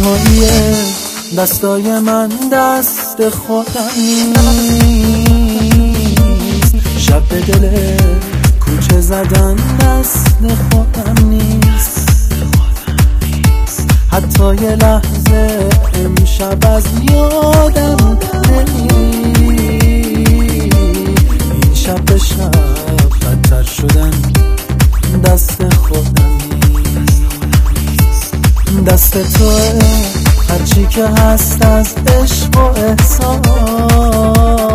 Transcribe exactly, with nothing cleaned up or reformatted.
تنهایی دستای من دست خودم نیست، شب به دل کوچه زدن دست خودم نیست. حتی یه لحظه امشب از یادم نمیره، این شب به شب بدتر شدن دست خودم نیست. دست توه هرچی که هست از عشق و احساس،